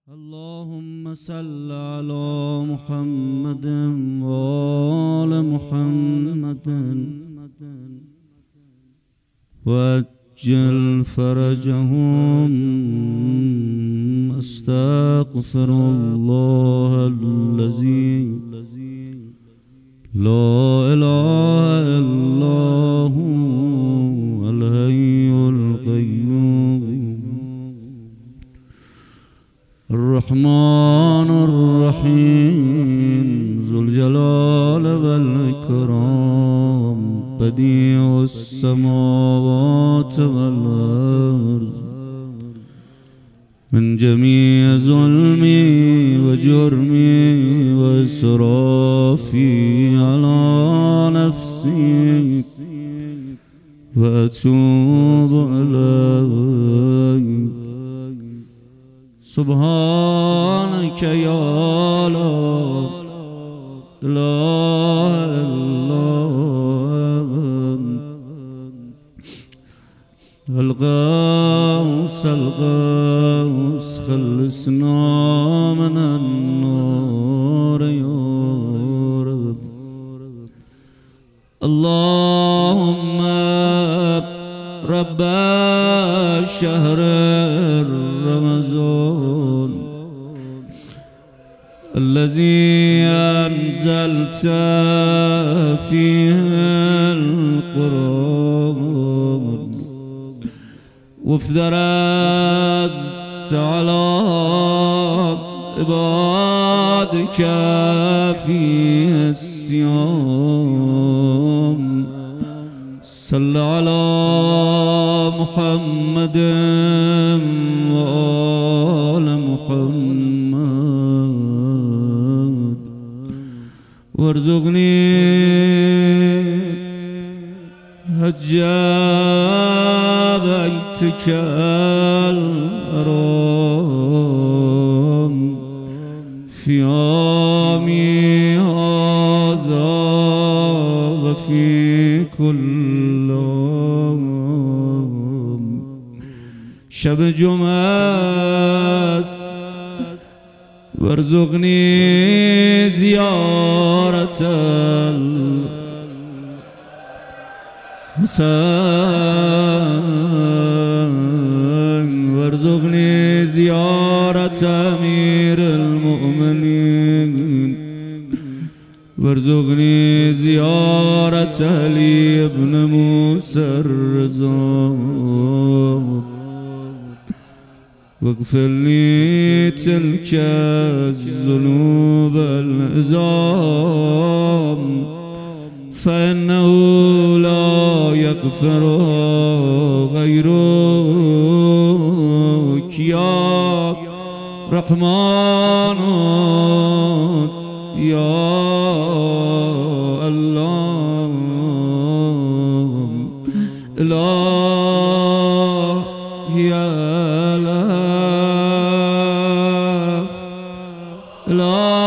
اللهم صل على محمد وآل محمد وعجل فرجهم. استغفر الله الذي لا إله إلا هو الحي القيوم الرحمن الرحيم ذو الجلال والإكرام بديع السماوات والأرض من جميع ظلمي وجرمي وإسرافي على نفسي وأتوب إليك. سبحانك يا لا إله إلا أنت الغوث الغوث خلصنا من النار يا رب. اللهم رب شهر رمضان الذي أنزلت فيه القرآن وافترضت على عبادك فيه الصيام. صل على محمد وآل محمد وارزقني حج بيتك الحرام في عامي هذا وفي كل عام. شب جمعة وارزقني زيارة الحسين وارزقني زيارة أمير المؤمنين وارزقني زيارة علي بن موسى الرضا واغفر لي تلك الذنوب العظام فإنه لا يغفرها غيرك يا رحمن يا الله. إله يا الله